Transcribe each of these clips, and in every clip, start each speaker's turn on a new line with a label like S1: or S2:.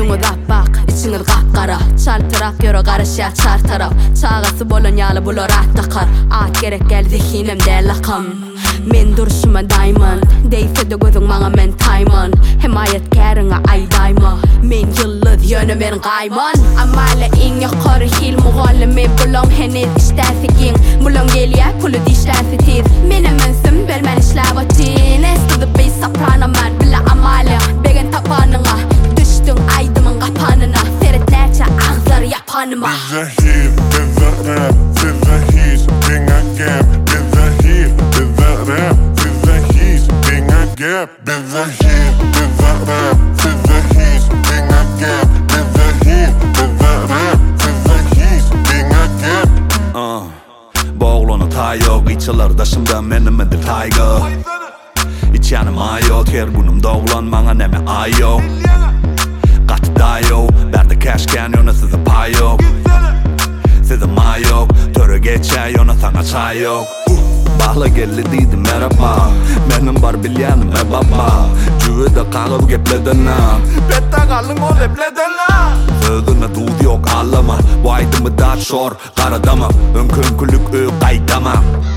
S1: Yüzüňi gapbak, içiňiz gapgara. Çaltyrak ýöre garaşýar çar tarap. Çagasy bolan ýaly bular atdakar. At gerek geldi hinem däl akam. Men duruşuma diamond, deyse de gözüň maňa men taýman. Himayet käriňe aýdaýma. Men ýyldız ýöne men gaýman. Amala iň ýokary hil mugallymy bulan henüz işläsi giň. Bulan gelýär puly dişläsi tiz. Mene mensum belmen işläp atin. Esdi bir soprano man bila amala. Begen tapanyňa düşdüň aýdymyň gapanyna. Seretlerçe agzar yapanyma.
S2: Bize hil, bize rap, bize hiç diňe gap. Bize hil, bize rap, bize hiç diňe gap. Bize hil, bize rap, bize hiç diňe gap. Bize hil, bize rap, bize hiç diňe gap.
S3: Boğlunu taýok, içiler daşımda menimidir taýga. İçýanym aýo, tergunum doglan maňa näme aýo. Gaty daýo, berde käşken ýöne sizi paýok. Sizi maýok, töre geçä ýöne saňa çaýok. Bahla geldi diýdi merhaba. Menim bar bilýänim baba. Jüwede galyp gepledena. Bette galyň ol epledena. Sözüne duz yok ağlama. Bu aydımı da şor karadama. Önkünkülük gaydama.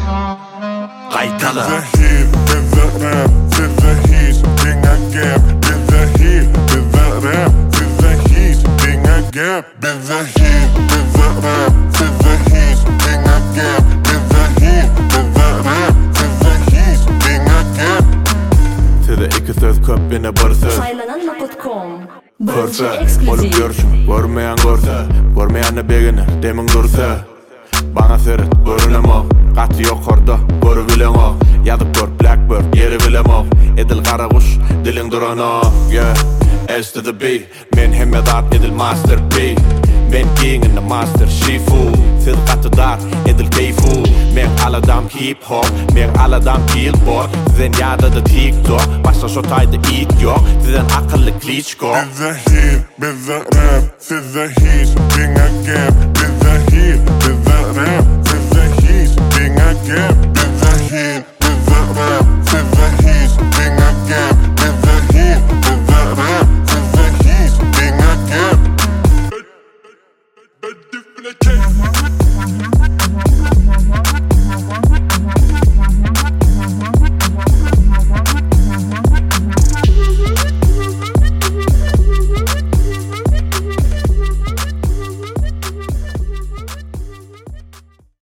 S3: Gaydalı.
S2: Bize hil, bize rap, bize hiç diňe gap. Bize hil, bize rap, bize hiç diňe gap. Bize hil, bize rap, bize hiç diňe gap. Bize hil, bize rap, bize hiç diňe gap.
S4: Size iki söz köp bine bir söz.
S5: Saylananma.com
S4: Görse, olup görsün, görmeyen görse. Görmeyen begine, demin dursa. Bana seret, görünem o. Katı yok orada, görübilen o. Yazıp gör, Blackbird, yeri bilem o. Edil kara kuş, dilin duran o. Yeah, S to the B. Men hemmedat, edil Master P. Men king in the master, Shifu. Siz katı dar, edil keyfu. Men aladam hip hop, men aladam billboard. Sizin yada da TikTok, başta şotayda it yok. Sizin akıllı Klitschko.
S2: Bize hil, bize rap, size hiç diňe gap. Bize hil, bize rap,